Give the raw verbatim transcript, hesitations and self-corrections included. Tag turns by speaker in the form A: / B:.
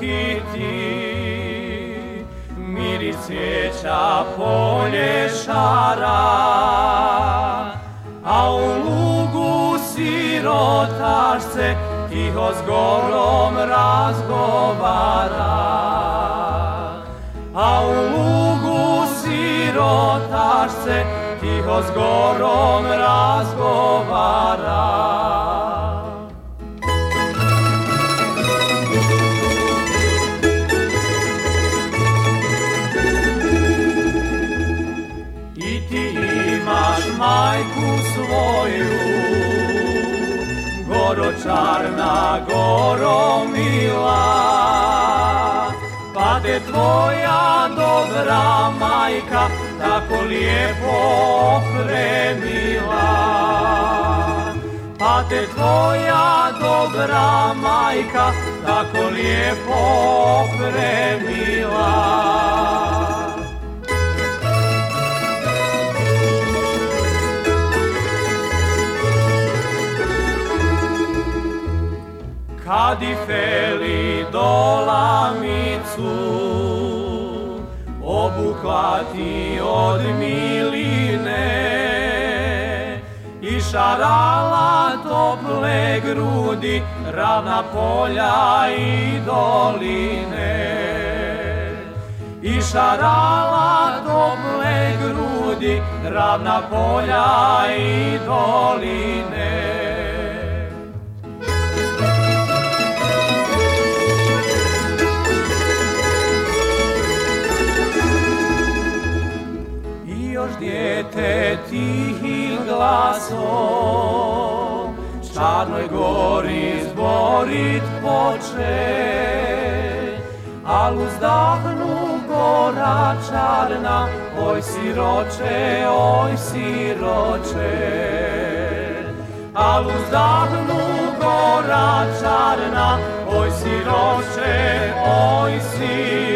A: i ti, miris cvijeća polje šara, a u lugu sirotaš se tiho s gorom razgovara. A u lugu sirotaš se tiho s gorom razgovara. I ti imaš majku svoju, goročarna, goromila, pa te tvoja dobra majka tako lijepo opremila. Pa te tvoja dobra majka tako lijepo opremila. Kad i feli dolamicu obukla ti od miline i šarala tople grudi, ravna polja i doline. I šarala tople grudi, ravna polja i doline. Još dijete tihim glasom s Čarnoj gori zborit poče, al uzdahnu gora čarna, oj siroče, oj siroče. Al uzdahnu gora čarna, oj siroče, oj siroče.